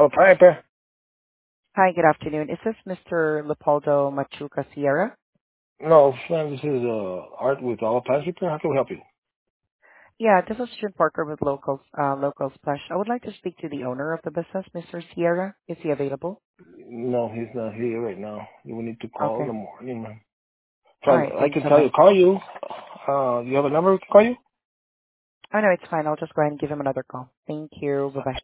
Piper. Hi, good afternoon. Is this Mr. Leopoldo Machuca Sierra? No, Sam, this is Art with All Plans Repair. How can we help you? Yeah, this is June Parker with Local Splash. I would like to speak to the owner of the business, Mr. Sierra. Is he available? No, he's not here right now. You will need to call in Okay. the morning, man. So All right. I Thanks can so tell much. you, call you. You have a number we can call you? Oh, no, it's fine. I'll just go ahead and give him another call. Thank you. Bye-bye.